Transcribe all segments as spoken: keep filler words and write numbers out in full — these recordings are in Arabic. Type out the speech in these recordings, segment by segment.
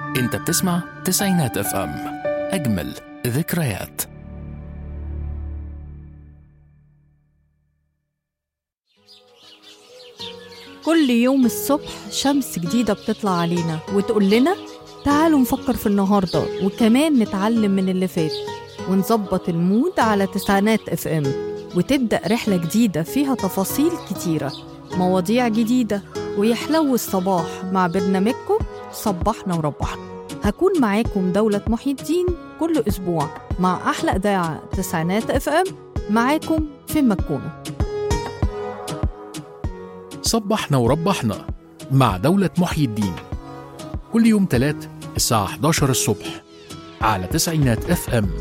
انت بتسمع تسعينات اف ام، اجمل ذكريات. كل يوم الصبح شمس جديدة بتطلع علينا وتقول لنا تعالوا نفكر في النهاردة، وكمان نتعلم من اللي فات ونظبط المود على تسعينات اف ام، وتبدأ رحلة جديدة فيها تفاصيل كتيرة، مواضيع جديدة، ويحلو الصباح مع برنامجكم صبحنا وربحنا. هكون معاكم دولة محي الدين كل أسبوع مع أحلى إذاعة تسعينات اف ام، معاكم في مكونة. صبحنا وربحنا مع دولة محي الدين كل يوم تلات الساعة إحدى عشر الصبح على تسعينات اف ام.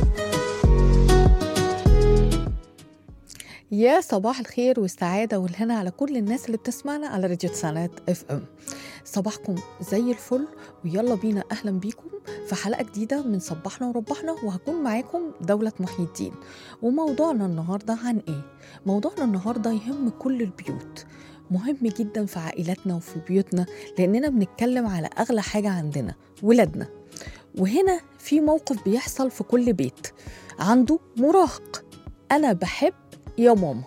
يا صباح الخير والسعادة والهنا على كل الناس اللي بتسمعنا على راديو تسعينات اف ام. صباحكم زي الفل، ويلا بينا أهلا بيكم في حلقة جديدة من صبحنا وربحنا، وهكون معاكم دولة محي الدين. وموضوعنا النهاردة عن إيه؟ موضوعنا النهاردة يهم كل البيوت، مهم جدا في عائلاتنا وفي بيوتنا، لأننا بنتكلم على أغلى حاجة عندنا، ولادنا. وهنا في موقف بيحصل في كل بيت عنده مراهق. أنا بحب يا ماما،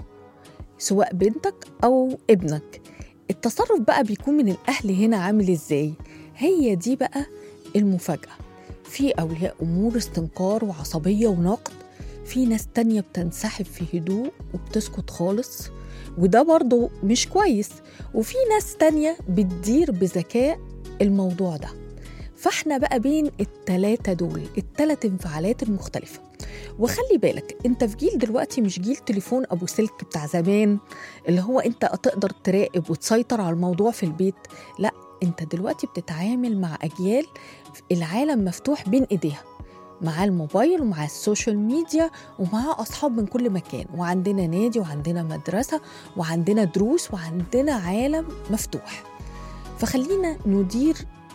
سواء بنتك أو ابنك. التصرف بقى بيكون من الأهل هنا عامل إزاي؟ هي دي بقى المفاجأة. في أولياء أمور استنكار وعصبية ونقد، في ناس تانية بتنسحب في هدوء وبتسكت خالص، وده برضو مش كويس. وفي ناس تانية بتدير بذكاء الموضوع ده. فاحنا بقى بين التلاتة دول، التلات انفعالات المختلفة. وخلي بالك انت في جيل دلوقتي مش جيل تليفون ابو سلك بتاع زمان اللي هو انت تقدر تراقب وتسيطر على الموضوع في البيت. لا، انت دلوقتي بتتعامل مع اجيال العالم مفتوح بين ايديها، مع الموبايل ومع السوشيال ميديا ومع أصحاب من كل مكان، وعندنا نادي وعندنا مدرسة وعندنا دروس وعندنا عالم مفتوح. فخلينا ندير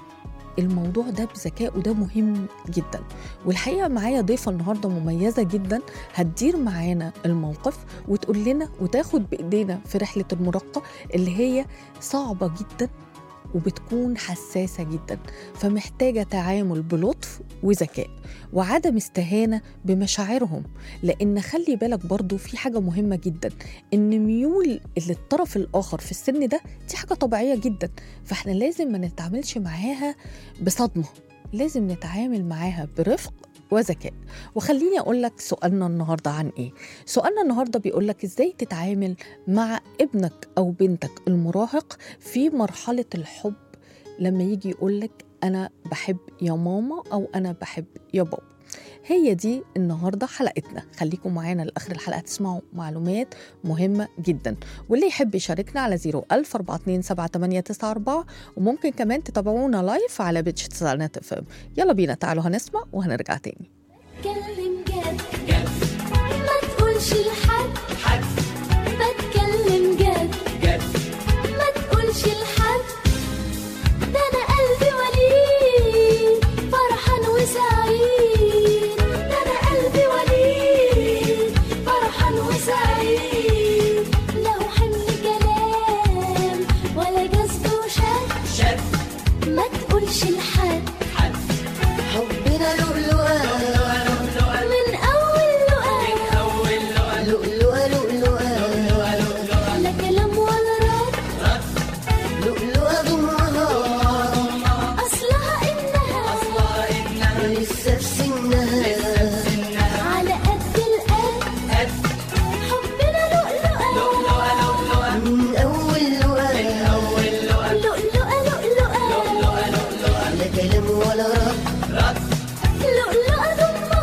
الموضوع ده بذكاء، وده مهم جدا. والحقيقة معايا ضيفة النهاردة مميزة جدا هتدير معانا الموقف وتقول لنا وتاخد بإيدينا في رحلة المراهقة اللي هي صعبة جدا وبتكون حساسة جدا، فمحتاجة تعامل بلطف وذكاء وعدم استهانة بمشاعرهم. لأن خلي بالك برضو في حاجة مهمة جدا، إن ميول الطرف الآخر في السن ده دي حاجة طبيعية جدا، فإحنا لازم ما نتعاملش معاها بصدمة، لازم نتعامل معاها برفق وذكاء. وخليني أقول لك سؤالنا النهاردة عن إيه؟ سؤالنا النهاردة بيقول لك إزاي تتعامل مع ابنك أو بنتك المراهق في مرحلة الحب، لما يجي يقول لك أنا بحب يا ماما أو أنا بحب يا بابا. هي دي النهاردة حلقتنا، خليكم معانا لآخر الحلقة تسمعوا معلومات مهمة جدا. واللي يحب يشاركنا على زيرو ألف أربعة اتنين سبعة تمانية تسعة أربعة، وممكن كمان تتابعونا لايف على بيتش تسعينات اف ام. يلا بينا تعالوا هنسمع وهنرجع تاني. بتكلم جد جد، ما تقولش لحد حد، بتكلم جد جد، ما تقولش لحد، ده انا قلبي وليد فرحان وسعيد، ده انا قلبي وليد فرحان وسعيد، لو حمل كلام ولا جذب وشد شد، ما تقولش لحد حد، حبنا لؤلؤة من أول لؤلؤة، لؤلؤة لؤلؤة، لا كلام ولا رد، لؤلؤة ضمها أصلها إنها لسه في سنها، على قد القد، حبنا لؤلؤة من أول لؤلؤة، لؤلؤة لؤلؤة، لا كلام ولا رد، لؤلؤة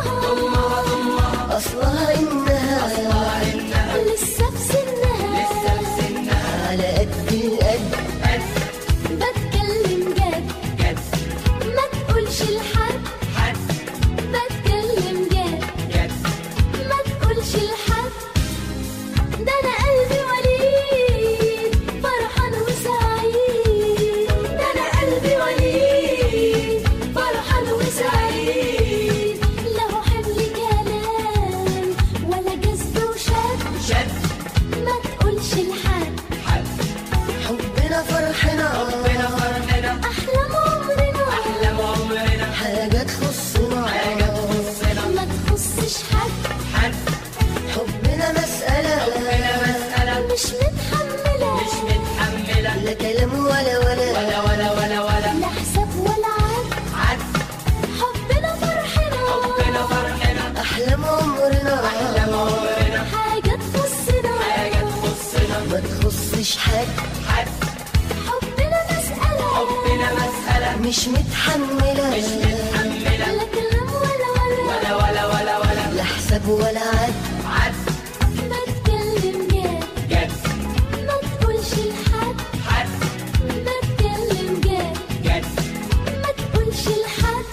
ضمها أصلها إنها لسه في سنها، على قد القد، بتكلم جد جد، ما تقولش لحد حد، بتكلم جد جد، ما تقولش لحد، ده أنا قلبي وليد فرحان وسعيد، ده أنا قلبي وليد فرحان وسعيد، له حمل كلام ولا جذب وشد شد، ما تقولش لحد حد، حبنا فرحنا، حبنا فرحنا، أحلام عمرنا، أحلام عمرنا، ولا كلام ولا ولا ولا ولا ولا ولا لا حساب ولا عد عد حبنا فرحنا حبنا فرحنا أحلام عمرنا أحلام عمرنا حاجة تخصنا حاجة تخصنا ما تخصش حد حد حبنا مسألة حبنا مسألة مش متحملة مش متحملة لا كلام ولا ولا ولا ولا ولا ولا لا حساب ولا عد عد ما تكلم جد جد ما تقولش لحد حد ما تكلم جد جد ما تقولش لحد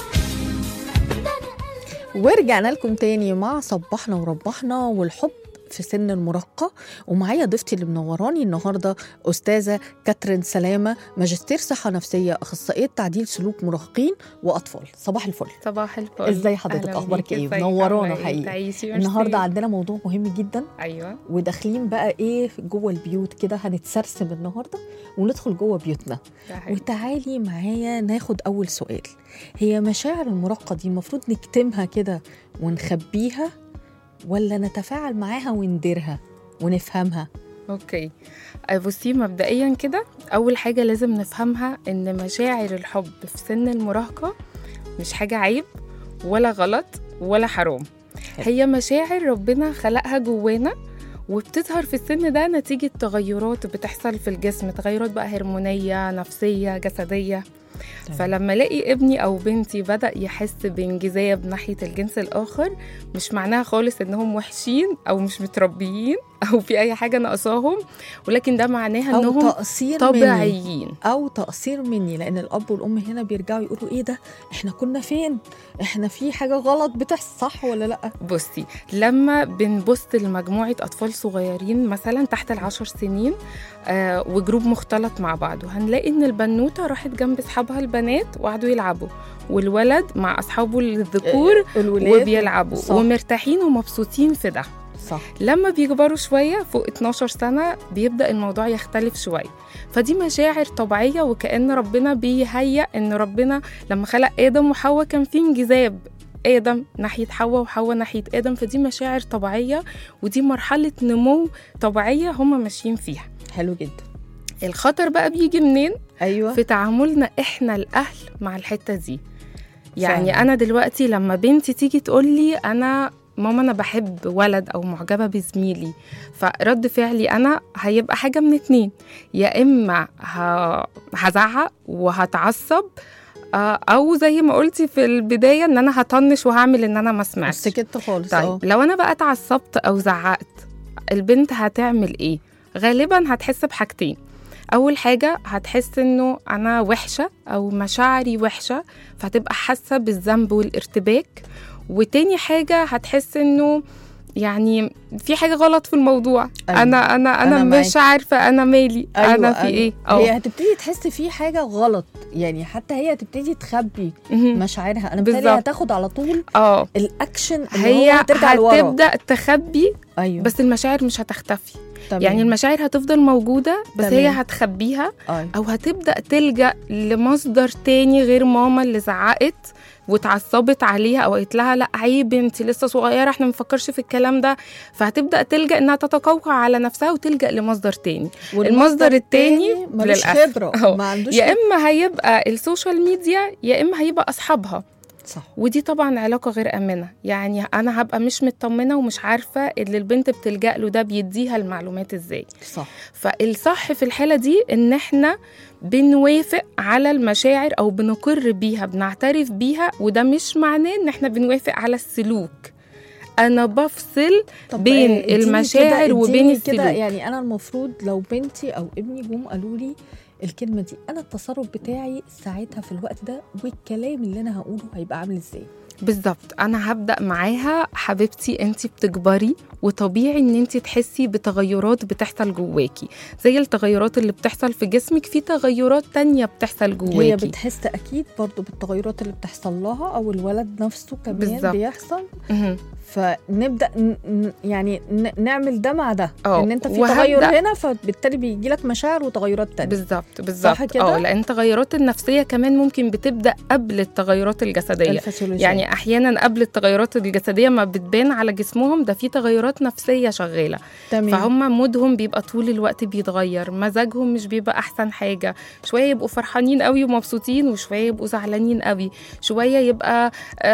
ده أنا قلبي ورجعنا لكم تاني مع صبحنا وربحنا والحب في سن المراهقة. ومعايا ضيفتي اللي منوراني النهاردة أستاذة كاترين سلامة، ماجستير صحة نفسية، أخصائية تعديل سلوك مراهقين وأطفال. صباح الفل. صباح الفل. ازاي حضرتك؟ أهلا اخبارك بيكي، ايه؟ ازيك؟ منورانا عاملة إيه؟ حقيقي. تعيشي، ميرسي. النهارده عندنا موضوع مهم جدا، ايوه وداخلين بقى ايه جوه البيوت كده، هنتسرسم النهارده وندخل جوه بيوتنا. ده حقيقي. وتعالي معايا ناخد اول سؤال. هي مشاعر المراهقة دي المفروض نكتمها كده ونخبيها، ولا نتفاعل معاها ونديرها ونفهمها؟ اوكي، آه، بصي مبدئيا كده اول حاجه لازم نفهمها ان مشاعر الحب في سن المراهقه مش حاجه عيب ولا غلط ولا حرام. هي مشاعر ربنا خلقها جوانا، وبتظهر في السن ده نتيجه تغيرات بتحصل في الجسم، تغيرات بقى هرمونيه نفسيه جسديه. فلما الاقي ابني او بنتي بدأ يحس بانجذاب ناحية الجنس الاخر، مش معناها خالص انهم وحشين او مش متربيين او في اي حاجة ناقصاهم، ولكن ده معناها أو انهم تقصير طبيعيين مني. او تقصير مني، لان الاب والام هنا بيرجعوا يقولوا ايه ده، احنا كنا فين، احنا في حاجة غلط بتحصل، صح ولا لا؟ بصي، لما بنبص لمجموعة أطفال صغيرين مثلا تحت العشر سنين آه وجروب مختلط مع بعض، وهنلاقي إن البنوتة راحت جنب أصحابها البنات وقعدوا يلعبوا، والولد مع أصحابه الذكور الولاد وبيلعبوا صح. ومرتاحين ومبسوطين في ده. صح. لما بيكبروا شوية فوق اتناشر سنة بيبدأ الموضوع يختلف شوية، فدي مشاعر طبيعية، وكأن ربنا بيهيأ إن ربنا لما خلق آدم وحواء كان فيه انجذاب، آدم ناحية حواء وحواء ناحية آدم، فدي مشاعر طبيعية، ودي مرحلة نمو طبيعية هم ماشيين فيها. حلو جدا. الخطر بقى بيجي منين؟ ايوه، في تعاملنا إحنا الأهل مع الحتة دي. يعني فعلا. أنا دلوقتي لما بنتي تيجي تقولي أنا ماما أنا بحب ولد أو معجبة بزميلي، فرد فعلي أنا هيبقى حاجة من اتنين، يا إما هزعق وهتعصب، أو زي ما قلتي في البداية إن أنا هطنش وهعمل إن أنا ما سمعتش. سكت خالص. طيب أوه. لو أنا بقى اتعصبت أو زعقت، البنت هتعمل إيه؟ غالبا هتحس بحاجتين. أول حاجة هتحس إنه أنا وحشة أو مشاعري وحشة، فهتبقى حاسة بالذنب والارتباك. وتاني حاجة هتحس إنه يعني في حاجة غلط في الموضوع. أيوة. أنا أنا أنا, أنا مش عارفة أنا مالي. أيوة. أنا في أيوة. إيه؟ أوه. هي هتبتدي تحس في حاجة غلط، يعني حتى هي هتبتدي تخبي مشاعرها. أنا بالتالي هتاخد على طول أوه. الأكشن اللي هي هو هترجع لورا، هتبدأ تخبي. أيوة. بس المشاعر مش هتختفي. طبعا. يعني المشاعر هتفضل موجودة، بس طبعا. هي هتخبيها. أيوة. أو هتبدأ تلجأ لمصدر تاني غير ماما اللي زعقت وتعصبت عليها او قالت لها لا عيب انت لسه صغيره احنا ما نفكرش في الكلام ده، فهتبدا تلجا انها تتقوقع على نفسها وتلجا لمصدر تاني. المصدر التاني ملوش خبره، ما عندوش يا اما هيبقى السوشيال ميديا يا اما هيبقى اصحابها. صح. ودي طبعا علاقه غير امنه، يعني انا هبقى مش مطمنه ومش عارفه اللي البنت بتلجا له ده بيديها المعلومات ازاي. صح. فالصح في الحاله دي ان احنا بنوافق على المشاعر أو بنقر بيها، بنعترف بيها، وده مش معناه إن إحنا بنوافق على السلوك. أنا بفصل بين المشاعر وبين السلوك. كده يعني أنا المفروض لو بنتي أو ابني جم قالوا لي الكلمة دي، أنا التصرف بتاعي ساعتها في الوقت ده والكلام اللي أنا هقوله هيبقى عامل إزاي؟ بالظبط. أنا هبدأ معاها حبيبتي أنتي بتكبري وطبيعي أن أنتي تحسي بتغيرات بتحصل جواكي، زي التغيرات اللي بتحصل في جسمك في تغيرات تانية بتحصل جواكي. هي بتحس أكيد برضو بالتغيرات اللي بتحصل لها، أو الولد نفسه كمان بالزبط. بيحصل. م- فنبدأ ن- يعني ن- نعمل ده مع ده، ان انت في تغير هنا فبالتالي بيجي لك مشاعر وتغيرات تانية. بالظبط بالظبط. اه لان التغيرات النفسية كمان ممكن بتبدأ قبل التغيرات الجسدية. الفسيولوجية. يعني يعني احيانا قبل التغيرات الجسديه ما بتبان على جسمهم ده في تغيرات نفسيه شغاله. تمام. فهم مودهم بيبقى طول الوقت بيتغير، مزاجهم مش بيبقى احسن حاجه، شويه يبقوا فرحانين قوي ومبسوطين وشويه يبقوا زعلانين قوي، شويه يبقى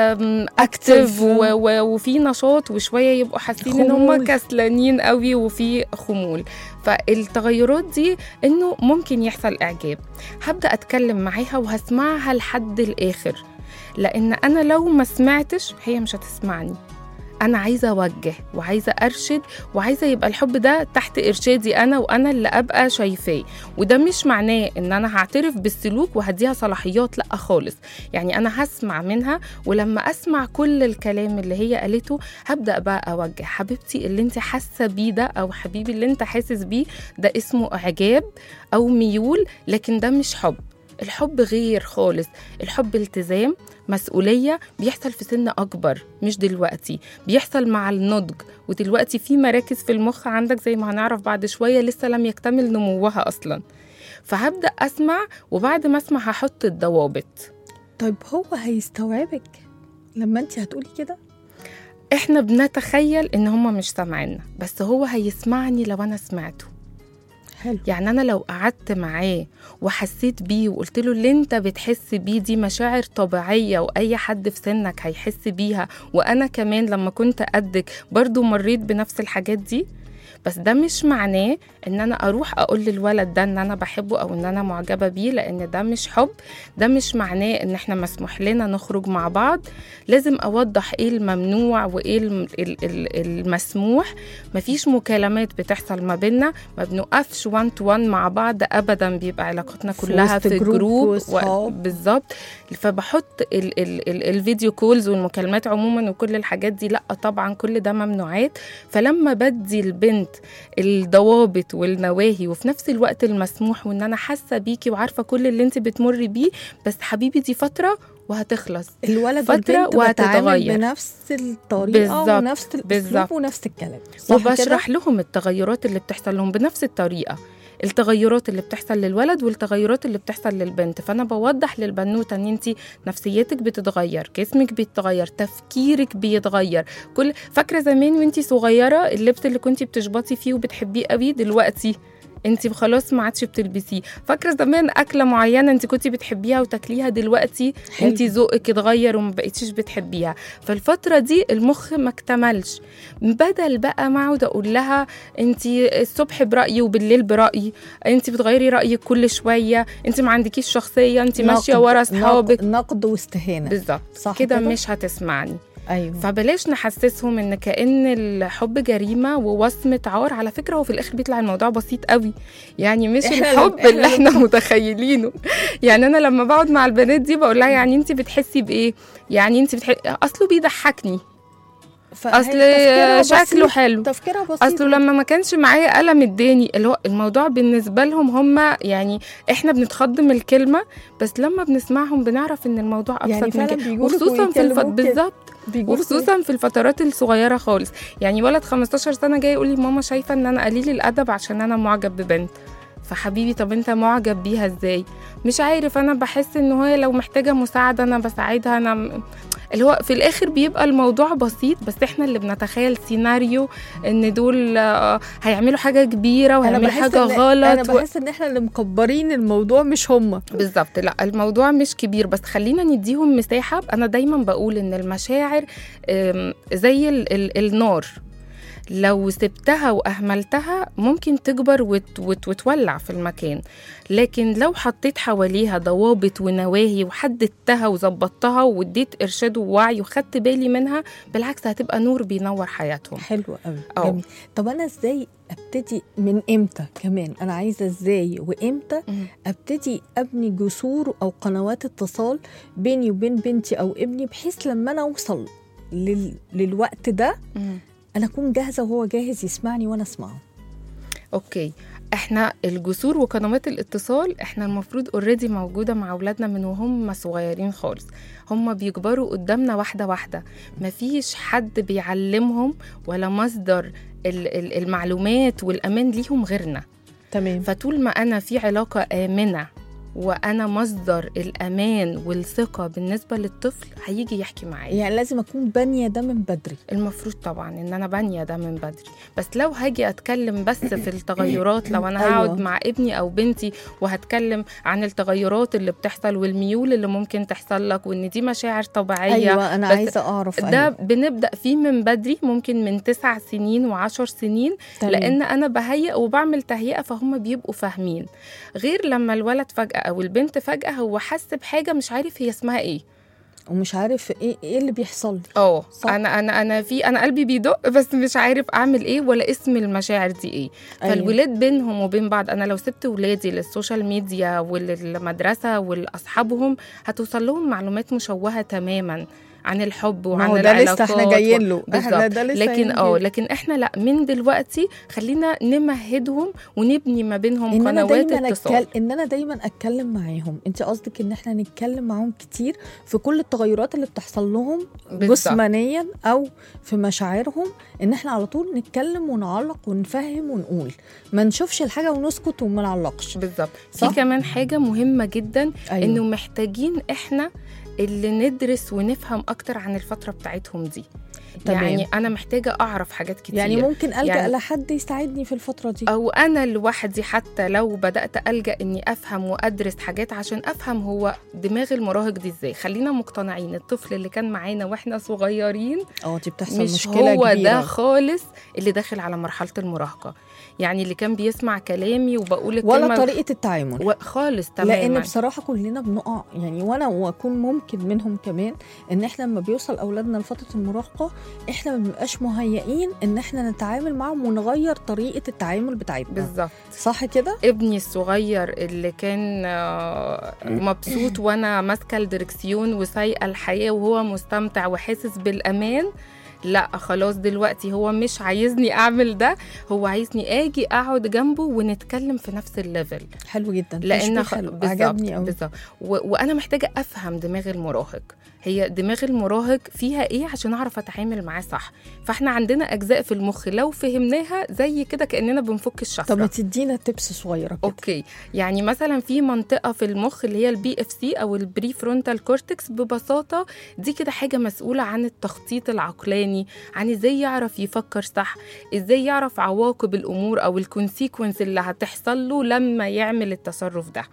اكتف وفي نشاط وشويه يبقوا حاسين ان هم كسلانين قوي وفي خمول. فالتغيرات دي انه ممكن يحصل اعجاب. هبدا اتكلم معاها وهسمعها لحد الاخر، لان انا لو ما سمعتش هي مش هتسمعني. انا عايزه اوجه وعايزه ارشد وعايزه يبقى الحب ده تحت ارشادي انا وانا اللي ابقى شايفاه. وده مش معناه ان انا هعترف بالسلوك وهديها صلاحيات، لا خالص. يعني انا هسمع منها، ولما اسمع كل الكلام اللي هي قالته هبدا بقى اوجه. حبيبتي اللي انت حاسه بيه ده، او حبيبي اللي انت حاسس بيه ده، اسمه اعجاب او ميول، لكن ده مش حب. الحب غير خالص. الحب التزام، مسؤولية، بيحصل في سن أكبر مش دلوقتي، بيحصل مع النضج. ودلوقتي في مراكز في المخ عندك زي ما هنعرف بعد شوية لسه لم يكتمل نموها أصلا. فهبدأ أسمع، وبعد ما أسمع هحط الضوابط. طيب هو هيستوعبك لما أنت هتقولي كده؟ إحنا بنتخيل إن هما مش سامعيننا، بس هو هيسمعني لو أنا سمعته. حلو. يعني أنا لو قعدت معاه وحسيت بيه وقلت له اللي انت بتحس بيه دي مشاعر طبيعية وأي حد في سنك هيحس بيها، وأنا كمان لما كنت قدك برضو مريت بنفس الحاجات دي، بس ده مش معناه ان انا اروح اقول للولد ده ان انا بحبه او ان انا معجبه بيه، لان ده مش حب. ده مش معناه ان احنا مسموح لنا نخرج مع بعض. لازم اوضح ايه الممنوع وايه المسموح. مفيش مكالمات بتحصل ما بيننا، ما بنوقفش وان تو وان مع بعض ابدا، بيبقى علاقتنا كلها في جروب و... بالظبط. فبحط ال ال ال الفيديو كولز والمكالمات عموما وكل الحاجات دي لا طبعا، كل ده ممنوعات. فلما بدي البنت الضوابط والنواهي وفي نفس الوقت المسموح، وان انا حاسه بيكي وعارفه كل اللي انت بتمري بيه، بس حبيبي دي فتره وهتخلص. الولد والبنت بتتعامل بنفس الطريقه بالزبط. ونفس الاسلوب ونفس الكلام، وبشرح لهم التغيرات اللي بتحصل لهم بنفس الطريقه، التغيرات اللي بتحصل للولد والتغيرات اللي بتحصل للبنت. فانا بوضح للبنوته ان انت نفسيتك بتتغير، جسمك بيتغير، تفكيرك بيتغير. كل فاكره زمان وانت صغيره اللبس اللي كنتي بتشبطي فيه وبتحبيه قوي، دلوقتي انت خلاص ما عادش بتلبسيه. فاكره زمان اكله معينه انت كنتي بتحبيها وتاكليها، دلوقتي انت ذوقك اتغير وما بقيتيش بتحبيها. فالفتره دي المخ ما اكتملش. بدل بقى ما اقعد اقول لها انت الصبح برايي وبالليل برايي، انت بتغيري رايك كل شويه، انت ما عندكيش شخصيه، انت ماشيه ورا اصحابك، نقد واستهانه. بالظبط كده، مش هتسمعني. أيوة. فبلاش نحسسهم ان كأن الحب جريمة ووصمة عار. على فكرة وفي الآخر بيطلع الموضوع بسيط قوي، يعني مش الحب إحنا اللي احنا متخيلينه. يعني أنا لما بقعد مع البنات دي بقول لها يعني انت بتحسي بإيه؟ يعني انت بتحسي أصله بيضحكني، أصل شكله حلو، تفكيرها بسيط، أصله لما ما كانش معايا قلم اداني. اللي هو الموضوع بالنسبة لهم هم يعني احنا بنتخض من الكلمة، بس لما بنسمعهم بنعرف ان الموضوع أبسط يعني من كده. وخصوصا في الفت... بالظبط وخصوصا في الفترات الصغيرة خالص. يعني ولد خمستاشر سنة جاي يقول لي ماما شايفة ان انا قليل الأدب عشان انا معجب ببنت. فحبيبي طب انت معجب بيها ازاي؟ مش عارف، انا بحس ان هي لو محتاجة مساعدة انا بساعدها. انا اللي هو في الاخر بيبقى الموضوع بسيط، بس احنا اللي بنتخيل سيناريو ان دول هيعملوا حاجة كبيرة وهيعملوا حاجة غلط. انا بحس و... ان احنا اللي مكبرين الموضوع مش هم. بالظبط، لا الموضوع مش كبير، بس خلينا نديهم مساحة. انا دايما بقول ان المشاعر زي ال ال النار، لو سبتها وأهملتها ممكن تكبر وت وت وتولع في المكان، لكن لو حطيت حواليها ضوابط ونواهي وحددتها وزبطتها واديت إرشاد ووعي وخدت بالي منها، بالعكس هتبقى نور بينور حياتهم. حلو قوي. طب أنا إزاي أبتدي من إمتى كمان؟ أنا عايزة إزاي وإمتى أبتدي أبني جسور أو قنوات اتصال بيني وبين بنتي أو ابني، بحيث لما أنا أوصل لل... للوقت ده م. أنا أكون جاهزة وهو جاهز يسمعني وأنا أسمعه. أوكي، إحنا الجسور وقنوات الاتصال إحنا المفروض اوريدي موجودة مع أولادنا من وهم صغيرين خالص. هم بيكبروا قدامنا واحدة واحدة، مفيش حد بيعلمهم ولا مصدر المعلومات والأمان ليهم غيرنا. تمام. فطول ما أنا في علاقة آمنة وانا مصدر الامان والثقه بالنسبه للطفل هيجي يحكي معايا. يعني لازم اكون بانيه ده من بدري. المفروض طبعا ان انا بانيه ده من بدري، بس لو هاجي اتكلم بس في التغيرات، لو انا هقعد أيوة. مع ابني او بنتي وهتكلم عن التغيرات اللي بتحصل والميول اللي ممكن تحصل لك وان دي مشاعر طبيعيه. ايوه انا بس عايزه اعرف. ده أيوة. بنبدا فيه من بدري، ممكن من تسع سنين وعشر سنين. تمام. لان انا بهيئ وبعمل تهيئه فهم بيبقوا فاهمين، غير لما الولد فجاه او البنت فجاه هو حس بحاجه مش عارف هي اسمها ايه ومش عارف ايه ايه اللي بيحصل لي. اه صح. انا انا انا في انا قلبي بيدق بس مش عارف اعمل ايه ولا اسم المشاعر دي ايه. أيوة. فالولاد بينهم وبين بعض، انا لو سبت ولادي للسوشيال ميديا وللمدرسه ولاصحابهم هتوصل لهم معلومات مشوهه تماما عن الحب وعن ما هو ده العلاقات. لسه احنا جايين له. احنا بالظبط. ده لسه لكن اه هنجيله. لكن احنا لا، من دلوقتي خلينا نمهدهم ونبني ما بينهم إن أنا قنوات دايما اتصال. أتكل... ان انا دايما اتكلم معاهم. انت قصدك ان احنا نتكلم معاهم كتير في كل التغيرات اللي بتحصل لهم بالظبط. جسمانيا او في مشاعرهم، ان احنا على طول نتكلم ونعلق ونفهم ونقول، ما نشوفش الحاجه ونسكت وما نعلقش. بالظبط. صح؟ في كمان حاجه مهمه جدا. أيوة. انه محتاجين احنا اللي ندرس ونفهم اكتر عن الفتره بتاعتهم دي. تمام. يعني انا محتاجه اعرف حاجات كتير، يعني ممكن ألجأ يعني لحد يساعدني في الفترة دي، او انا لوحدي حتى لو بدات ألجأ اني افهم وادرس حاجات عشان افهم هو دماغ المراهق دي ازاي. خلينا مقتنعين الطفل اللي كان معانا واحنا صغيرين اه دي بتحصل مش مشكلة هو كبيرة. ده خالص اللي داخل على مرحله المراهقه. يعني اللي كان بيسمع كلامي وبقول الكلمه ولا طريقة التعامل خالص. تماما. لان بصراحه كلنا بنقع يعني، وانا واكون ممكن منهم كمان، ان احنا لما بيوصل اولادنا لفتره المراهقه احنا ما بنبقاش مهيئين ان احنا نتعامل معهم ونغير طريقه التعامل بتاعتنا. بالظبط. صح كده. ابني الصغير اللي كان آه، مبسوط وانا ماسكه الدركسيون وسايقه الحياه وهو مستمتع وحاسس بالامان، لا خلاص دلوقتي هو مش عايزني اعمل ده، هو عايزني اجي اقعد جنبه ونتكلم في نفس الليفل. حلو جدا. لان خ... بالظبط عجبني قوي. بالظبط. و... وانا محتاجه افهم دماغ المراهق، هي دماغ المراهق فيها ايه عشان اعرف اتعامل معاه صح. فاحنا عندنا اجزاء في المخ لو فهمناها زي كده كاننا بنفك الشفره. طب ما تدينا تبس صغيره كده. اوكي. يعني مثلا في منطقه في المخ اللي هي البي اف سي او البري فرونتال كورتكس، ببساطه دي كده حاجه مسؤوله عن التخطيط العقلاني، عن ازاي يعرف يفكر صح، ازاي يعرف عواقب الامور او الكونسيكونس اللي هتحصل له لما يعمل التصرف ده.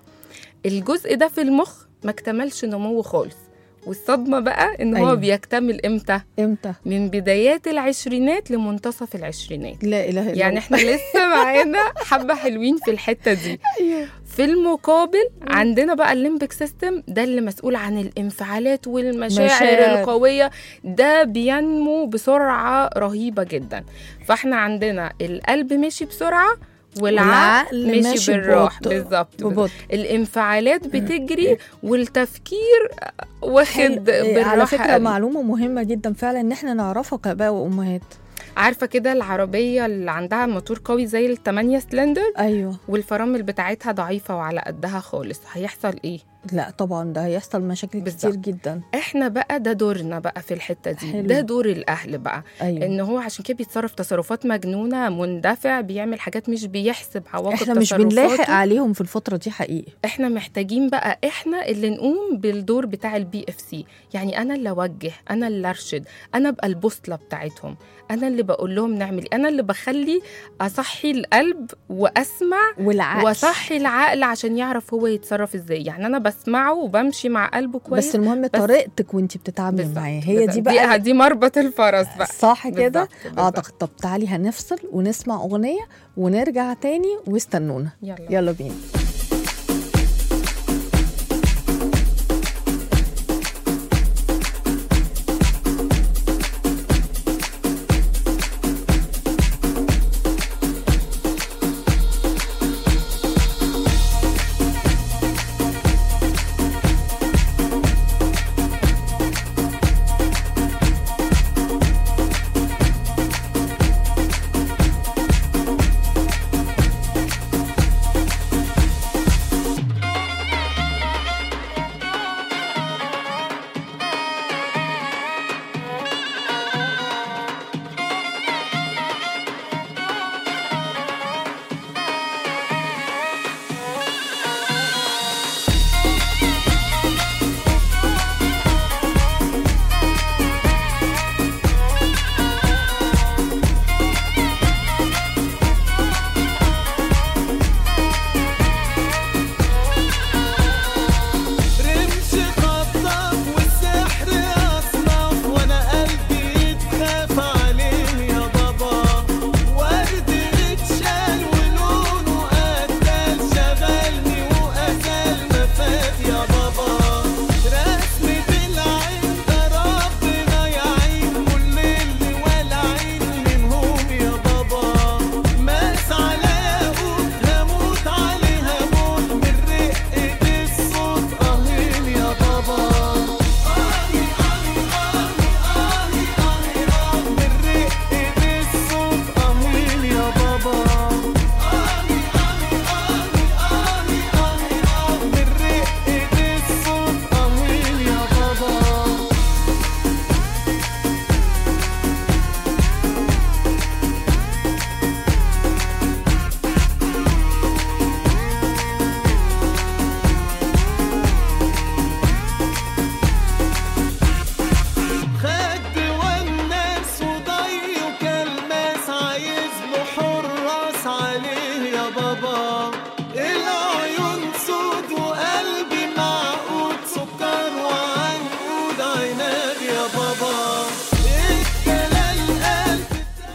الجزء ده في المخ ما اكتملش نموه خالص، والصدمه بقى ان هو أيوة. بيكتمل امتى؟ امتى؟ من بدايات العشرينات لمنتصف العشرينات. لا اله الا يعني احنا لسه معانا حبه حلوين في الحته دي. في المقابل عندنا بقى الليمبك سيستم، ده اللي مسؤول عن الانفعالات والمشاعر مشاعر. القويه، ده بينمو بسرعه رهيبه جدا. فاحنا عندنا القلب ماشي بسرعه والعقل ماشي, ماشي بالراحه. بالظبط. الانفعالات بتجري والتفكير واخد بالراحه. على فكره قلب. معلومه مهمه جدا فعلا ان احنا نعرفها كاباء وامهات. عارفه كده العربيه اللي عندها موتور قوي زي الثمانية سلندر، ايوه، والفرامل بتاعتها ضعيفه وعلى قدها خالص، هيحصل ايه؟ لا طبعا ده هيحصل مشاكل بالزبط. كتير جدا. احنا بقى ده دورنا بقى في الحته دي. حلو. ده دور الاهل بقى. أيوة. ان هو عشان كده بيتصرف تصرفات مجنونه، مندفع، بيعمل حاجات مش بيحسب عواقب احنا مش بنلاحق عليهم في الفتره دي حقيقي. احنا محتاجين بقى احنا اللي نقوم بالدور بتاع البي اف سي. يعني انا اللي اوجه، انا اللي ارشد، انا ابقى البوصله بتاعتهم، انا اللي بقول لهم نعمل، انا اللي بخلي اصحي القلب واسمع والعقل واصحي العقل عشان يعرف هو يتصرف ازاي. يعني انا بسمعه وبمشي مع قلبه كويس، بس المهم طريقتك وانت بتتعاملي معاه، هي دي بقى دي, دي مربط الفرس بقى. صح كده. اعتقد. طب تعالي هنفصل ونسمع اغنيه ونرجع تاني واستنونا. يلا, يلا بينا.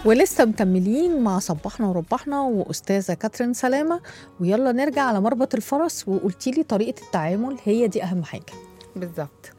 ولسه مكملين مع صبحنا وربحنا وأستاذة كاترين سلامة، ويلا نرجع على مربط الفرس. وقلتي لي طريقة التعامل هي دي أهم حاجة. بالظبط.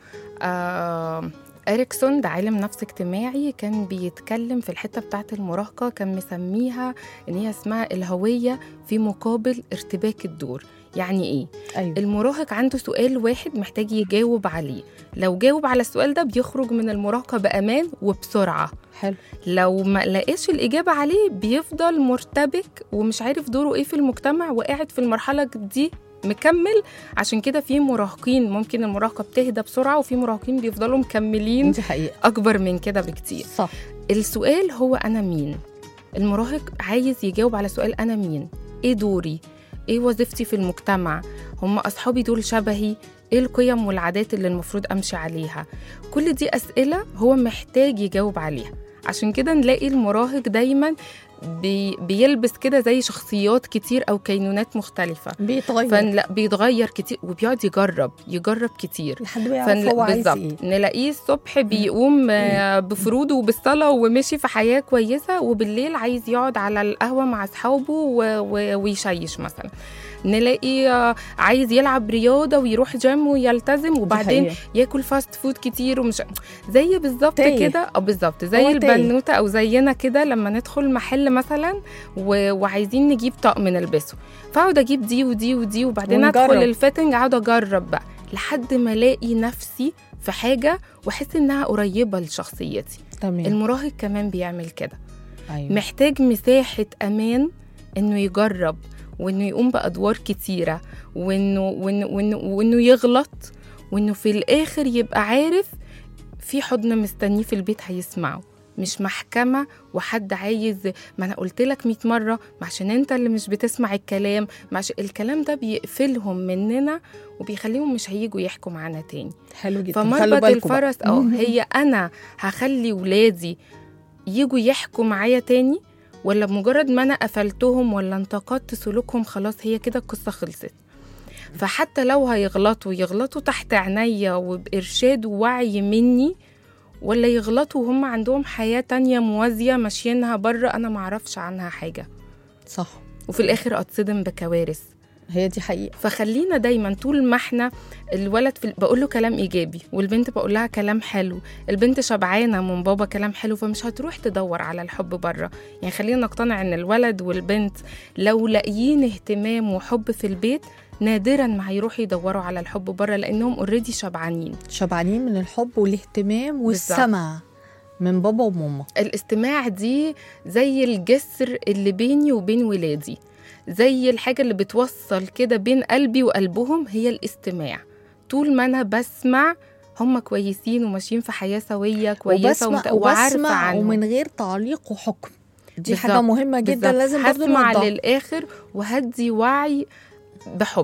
آه إريكسون ده عالم نفس اجتماعي كان بيتكلم في الحتة بتاعة المراهقة، كان مسميها إن هي اسمها الهوية في مقابل ارتباك الدور. يعني إيه؟ أيوة. المراهق عنده سؤال واحد محتاج يجاوب عليه، لو جاوب على السؤال ده بيخرج من المراهقة بأمان وبسرعة. حلو. لو ما لقاش الإجابة عليه بيفضل مرتبك ومش عارف دوره إيه في المجتمع وقاعد في المرحلة دي مكمل. عشان كده في مراهقين ممكن المراهقة بتهدى بسرعة، وفي مراهقين بيفضلوا مكملين دي حقيقة. أكبر من كده بكتير. صح. السؤال هو أنا مين؟ المراهق عايز يجاوب على سؤال أنا مين؟ إيه دوري؟ إيه وظيفتي في المجتمع؟ هم أصحابي دول شبهي؟ إيه القيم والعادات اللي المفروض أمشي عليها؟ كل دي أسئلة هو محتاج يجاوب عليها. عشان كده نلاقي المراهق دايماً بي بيلبس كده زي شخصيات كتير أو كينونات مختلفة، بيتغير. فلا بيتغير كتير وبيقعد يجرب يجرب كتير لحد ما يعرف هو عايز ايه. نلاقيه الصبح بيقوم بفروضه وبالصلاة ومشي في حياة كويسة، وبالليل عايز يقعد على القهوة مع أصحابه ويشيش مثلا. نلاقي عايز يلعب رياضة ويروح جيم ويلتزم، وبعدين ياكل فاست فود كتير ومش زي بالظبط كده. اه بالظبط زي البنوتة أو زينا كده لما ندخل محل مثلا و... وعايزين نجيب طقم نلبسه، فاقعد اجيب دي ودي ودي وبعدين ونجرب. ادخل الفيتنج اقعد اجرب بقى لحد ما الاقي نفسي في حاجة واحس انها قريبة لشخصيتي. تمام. المراهق كمان بيعمل كده. أيوة. محتاج مساحة امان انه يجرب وإنه يقوم بأدوار كتيرة وإنه, وإنه, وإنه, وإنه يغلط، وإنه في الآخر يبقى عارف في حضن مستنيه في البيت هيسمعه، مش محكمة وحد عايز ما أنا قلت لك مئة مرة عشان أنت اللي مش بتسمع الكلام. مش الكلام ده بيقفلهم مننا وبيخليهم مش هيجوا يحكوا معانا تاني. حلو جدا. فمربط الفرس أو هي أنا هخلي ولادي يجوا يحكوا معايا تاني، ولا بمجرد ما أنا قفلتهم ولا انتقدت سلوكهم خلاص هي كده القصة خلصت. فحتى لو هيغلطوا يغلطوا تحت عينيا وبإرشاد ووعي مني، ولا يغلطوا وهم عندهم حياة تانية موازية ماشيينها بره أنا معرفش عنها حاجة. صح. وفي الآخر أتصدم بكوارث. هي دي حقيقة. فخلينا دايما طول ما احنا الولد في بقول له كلام إيجابي والبنت بقول لها كلام حلو، البنت شبعانة من بابا كلام حلو فمش هتروح تدور على الحب بره. يعني خلينا نقتنع ان الولد والبنت لو لاقيين اهتمام وحب في البيت نادرا ما هيروحوا يدوروا على الحب بره، لأنهم اوريدي شبعانين شبعانين من الحب والاهتمام والسمع من بابا وماما. الاستماع دي زي الجسر اللي بيني وبين ولادي، زي الحاجة اللي بتوصل كده بين قلبي وقلبهم، هي الاستماع. طول ما أنا بسمع هم كويسين وماشيين في حياة سوية كويسة وبسمع ومت... وعارفة عنهم ومن غير تعليق وحكم. دي بالزبط. حاجة مهمة جدا بالزبط. لازم برضو هسمع نوضح. للآخر وهدي وعي بحب،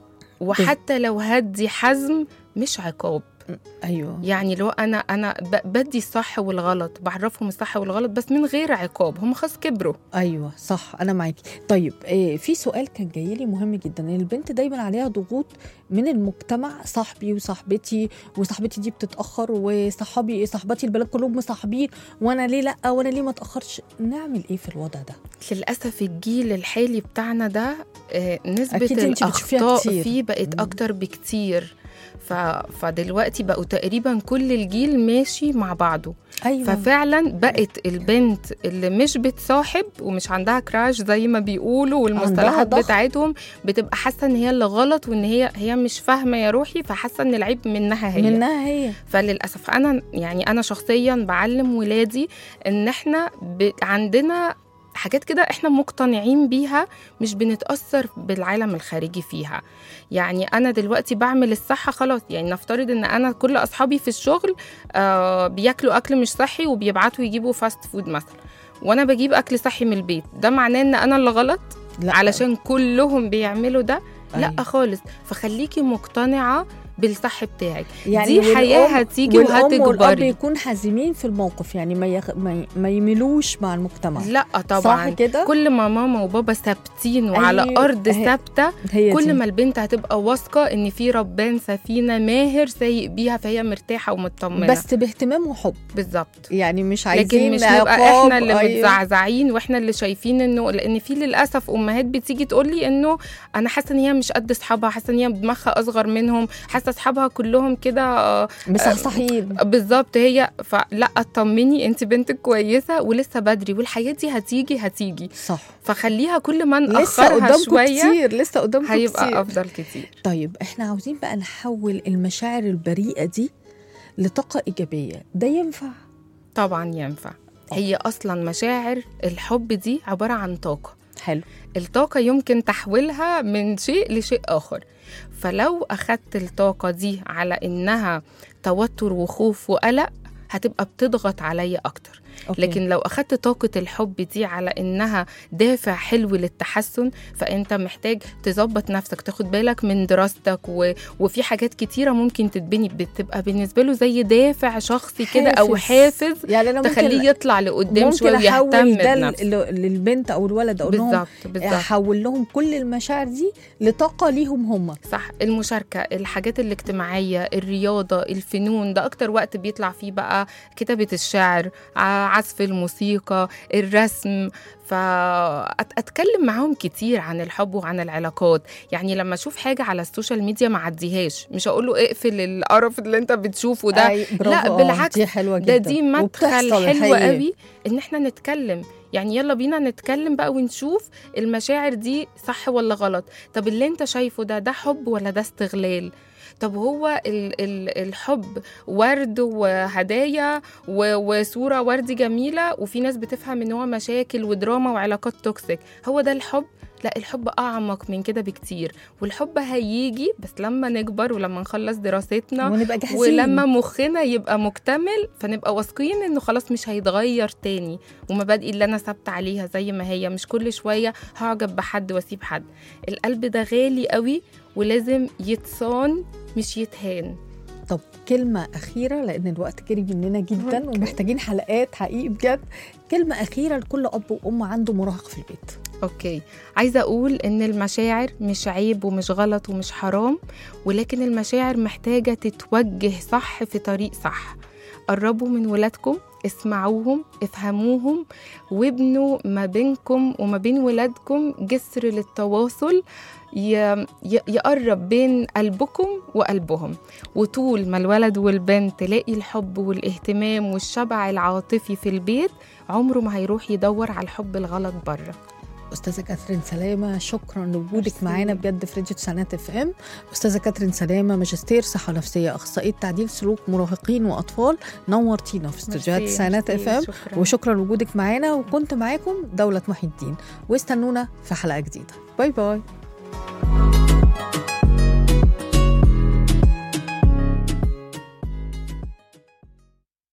وحتى لو هدي حزم مش عقاب. أيوة. يعني لو أنا أنا بدي الصح والغلط، بعرفهم الصح والغلط بس من غير عقاب، هم خلاص كبروا. أيوة صح، أنا معاكي. طيب إيه، في سؤال كان جاي لي مهم جدا. البنت دايما عليها ضغوط من المجتمع، صاحبي وصاحبتي وصاحبتي دي بتتأخر، وصحابي صاحبتي البلد كلهم مصاحبين، وأنا ليه لأ، وأنا ليه ما تأخرش. نعمل إيه في الوضع ده؟ للأسف الجيل الحالي بتاعنا ده آه نسبة الأخطاء فيه بقت أكتر بكتير. فدلوقتي بقوا تقريبا كل الجيل ماشي مع بعضه. أيوة. ففعلا بقت البنت اللي مش بتصاحب ومش عندها كراش زي ما بيقولوا والمصطلحات بتاعتهم بتبقى حاسة ان هي اللي غلط، وان هي هي مش فاهمة يا روحي، فحاسة ان العيب منها هي منها هي. فللأسف انا يعني انا شخصيا بعلم ولادي ان احنا عندنا حاجات كده احنا مقتنعين بيها، مش بنتأثر بالعالم الخارجي فيها. يعني انا دلوقتي بعمل الصح خلاص، يعني نفترض ان انا كل اصحابي في الشغل آه بياكلوا اكل مش صحي وبيبعتوا يجيبوا فاست فود مثلا، وانا بجيب اكل صحي من البيت، ده معناه ان انا اللي غلط لا. علشان كلهم بيعملوا ده؟ لا أي. خالص. فخليكي مقتنعة بالصح بتاعك. يعني دي حياه والأم- هتيجي والأم والأب وهتكبري. يكون حازمين في الموقف، يعني ما, يخ... ما, ي... ما يميلوش مع المجتمع. لا طبعا، صح كده؟ كل ما ماما وبابا ثابتين وعلى أيوة، ارض هي- ثابته، هي كل دي. ما البنت هتبقى واثقه ان في ربان سفينه ماهر سايق بيها، فهي مرتاحه ومطمنه. بس باهتمام وحب، بالظبط. يعني مش لكن عايزين مش نبقى عقاب. احنا اللي أيوة. متزعزعين واحنا اللي شايفين انه، لان في للاسف امهات بتيجي تقول لي انه انا حاسه ان هي مش قد اصحابها، حاسه ان هي دماغها اصغر منهم، حاسه اصحابها كلهم كده آه، مصحصحين. بالظبط. هي فلا، اطمني انت بنتك كويسه ولسه بدري، والحياه دي هتيجي هتيجي صح، فخليها كل ما لسه ناخرها قدامكم شويه كتير، لسه قدامكم هيبقى كتير. افضل كتير. طيب احنا عاوزين بقى نحول المشاعر البريئة دي لطاقة إيجابية، ده ينفع؟ طبعا ينفع. هي اصلا مشاعر الحب دي عباره عن طاقه. حلو. الطاقة يمكن تحويلها من شيء لشيء آخر. فلو أخدت الطاقة دي على إنها توتر وخوف وقلق، هتبقى بتضغط عليا أكتر. أوكي. لكن لو أخدت طاقة الحب دي على إنها دافع حلو للتحسن، فأنت محتاج تظبط نفسك، تاخد بالك من دراستك و... وفي حاجات كتيرة ممكن تتبني، بتبقى بالنسبة له زي دافع شخصي كده أو حافز يعني أنا تخليه ممكن يطلع لقدام شوية ممكن ويهتم أحول ده بنفسه. ل- للبنت أو الولد، أقول لهم بالظبط بالظبط. أحول لهم كل المشاعر دي لطاقة ليهم هم. صح. المشاركة، الحاجات الاجتماعية، الرياضة، الفنون، ده أكتر وقت بيطلع فيه بقى كتابة الشعر، عزف الموسيقى، الرسم. فأتكلم معاهم كتير عن الحب وعن العلاقات. يعني لما أشوف حاجة على السوشيال ميديا ما عديهاش، مش أقول له اقفل القرف اللي انت بتشوفه ده. أي برافو. لا آه، بالعكس، دي حلوة ده جدا. دي مدخل وبتحصل حلو الحقيقة. قوي ان احنا نتكلم. يعني يلا بينا نتكلم بقى ونشوف المشاعر دي صح ولا غلط. طب اللي انت شايفه ده ده حب ولا ده استغلال؟ طب هو ال ال الحب ورد وهدايا و- وصورة ورد جميلة، وفي ناس بتفهم ان هو مشاكل ودراما وعلاقات توكسيك، هو ده الحب؟ لا، الحب أعمق من كده بكتير. والحب هيجي بس لما نكبر ولما نخلص دراستنا ونبقى جاهزين، ولما مخنا يبقى مكتمل، فنبقى واثقين انه خلاص مش هيتغير تاني، ومبادئي اللي انا ثابته عليها زي ما هي، مش كل شويه هعجب بحد واسيب حد. القلب ده غالي قوي ولازم يتصان مش يتهان. طب كلمة أخيرة لأن الوقت جري مننا جدا. أوكي. ومحتاجين حلقات حقيقي بجد. كلمة أخيرة لكل أب وأم عنده مراهق في البيت. اوكي، عايزه اقول ان المشاعر مش عيب ومش غلط ومش حرام، ولكن المشاعر محتاجه تتوجه صح في طريق صح. قربوا من ولادكم، اسمعوهم، افهموهم، وابنوا ما بينكم وما بين ولادكم جسر للتواصل ي- ي- يقرب بين قلبكم وقلبهم. وطول ما الولد والبنت تلاقي الحب والاهتمام والشبع العاطفي في البيت، عمره ما هيروح يدور على الحب الغلط بره. أستاذة كاترين سلامة، شكرا لوجودك ميرسي. معانا بجد في راديو تسعينات اف ام. أستاذة كاترين سلامة، ماجستير صحة نفسية، أخصائية تعديل سلوك مراهقين وأطفال، نورتينا في استوديوهات ميرسي، تسعينات اف ميرسي، ام. شكراً. وشكرا لوجودك معانا، وكنت معاكم دولة محي الدين، واستنونا في حلقة جديدة. باي باي.